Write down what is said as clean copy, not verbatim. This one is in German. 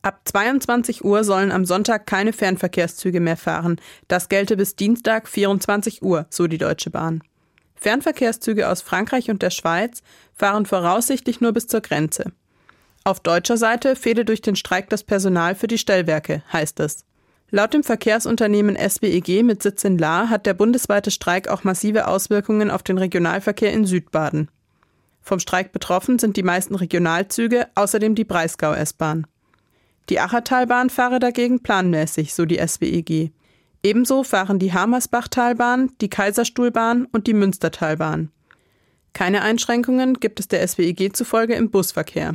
Ab 22 Uhr sollen am Sonntag keine Fernverkehrszüge mehr fahren. Das gelte bis Dienstag 24 Uhr, so die Deutsche Bahn. Fernverkehrszüge aus Frankreich und der Schweiz fahren voraussichtlich nur bis zur Grenze. Auf deutscher Seite fehle durch den Streik das Personal für die Stellwerke, heißt es. Laut dem Verkehrsunternehmen SBEG mit Sitz in Lahr hat der bundesweite Streik auch massive Auswirkungen auf den Regionalverkehr in Südbaden. Vom Streik betroffen sind die meisten Regionalzüge, außerdem die Breisgau-S-Bahn. Die Achertalbahn fahre dagegen planmäßig, so die SBEG. Ebenso fahren die Hamersbachtalbahn, die Kaiserstuhlbahn und die Münstertalbahn. Keine Einschränkungen gibt es der SBEG zufolge im Busverkehr.